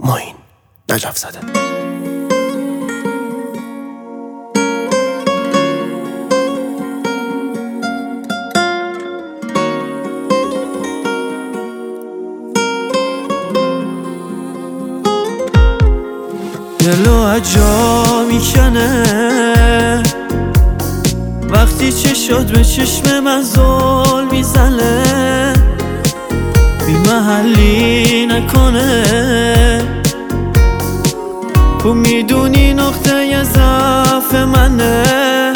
معین نجف زاده. دلو اجا میکنه وقتی چشات به چشم من زل میزنه، بی محلی نکنه. تو میدونی نقطه ضعف منه،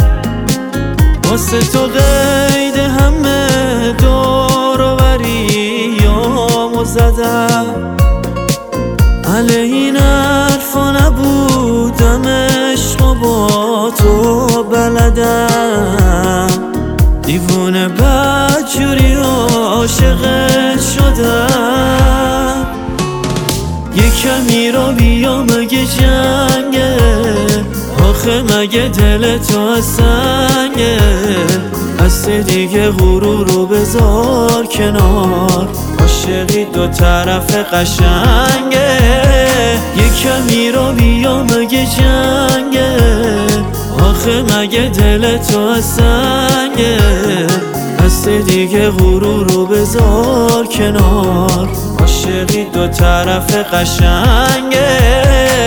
واسه تو قید همه دور و بریامو زدم. علیه این حرفا نبودم، عشق و با تو بلدم. دیوونه بدجوری عاشقت شدم. یه کمی رو بیا مگه جنگه، آخه مگه دل تو از سنگه. هست دیگه غرور رو بذار کنار، عاشقی دو طرف قشنگه. یه کمی رو بیا مگه جنگه، آخه مگه دل تو از سنگه. هست دیگه غرور رو بذار کنار، عاشقی دو طرف قشنگه.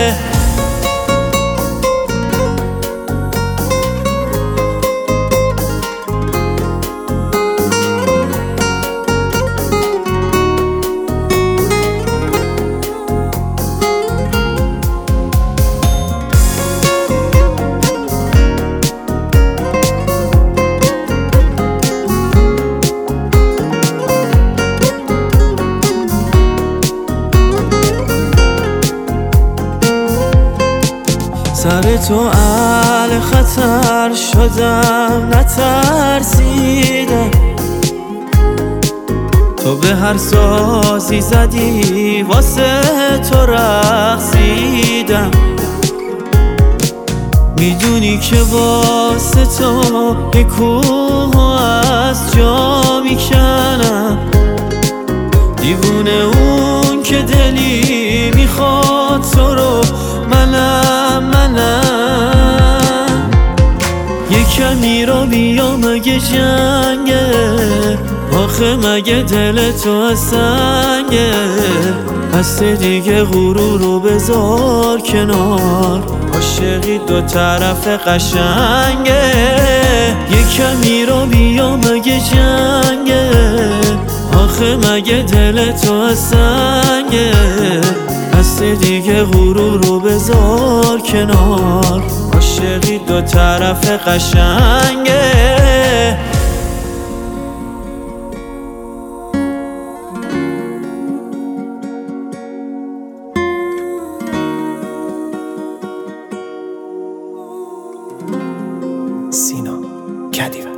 سر تو اهل خطر شدم، نترسیدم. تو به هر سازی زدی واسه تو رقصیدم. میدونی که واسه تو یه کوه از جا میکنم. دیوونه اون که دلی میخواد تو رو، منم. یه کمی رو بیا مگه جنگه، آخه مگه دل تو از سنگه. هست دیگه غرور رو بذار کنار، عاشقی دو طرف قشنگه. یه کمی رو بیا مگه جنگه، آخه مگه دل تو از سنگه. هست دیگه غرور رو بذار کنار، عاشقی دو طرف قشنگه. سینا کدیور.